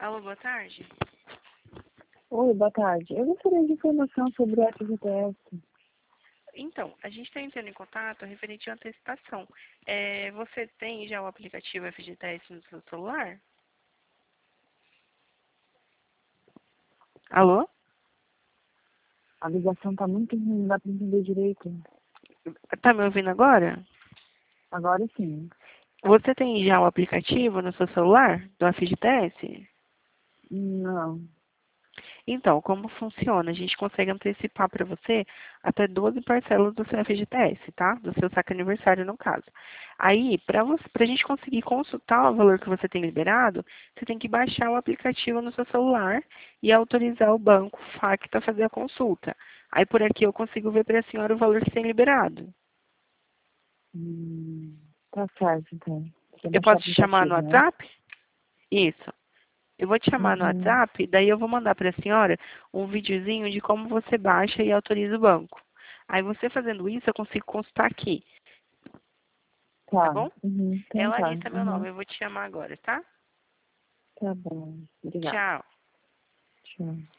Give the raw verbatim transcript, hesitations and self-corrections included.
Alô, boa tarde. Oi, boa tarde. Eu gostaria de informação sobre a F G T S. Então, a gente está entrando em contato referente à antecipação. É, você tem já o aplicativo F G T S no seu celular? Alô? A ligação tá muito ruim, não dá para entender direito. Tá me ouvindo agora? Agora sim. Você tem já o aplicativo no seu celular do F G T S? Não. Então, como funciona? A gente consegue antecipar para você até doze parcelas do seu F G T S, tá? Do seu saque aniversário, no caso. Aí, para a gente conseguir consultar o valor que você tem liberado, você tem que baixar o aplicativo no seu celular e autorizar o banco Facta a fazer a consulta. Aí, por aqui, eu consigo ver para a senhora o valor que tem liberado. Hum, tá certo, então. Você Eu baixar o posso te chamar no aplicativo, né? WhatsApp? Isso. Eu vou te chamar no Uhum. WhatsApp, daí eu vou mandar para a senhora um videozinho de como você baixa e autoriza o banco. Aí você fazendo isso, eu consigo consultar aqui, tá Tá. bom? Uhum. É Então tá. Larissa meu Uhum. nome, eu vou te chamar agora, tá? Tá bom. Obrigada. Tchau. Tchau.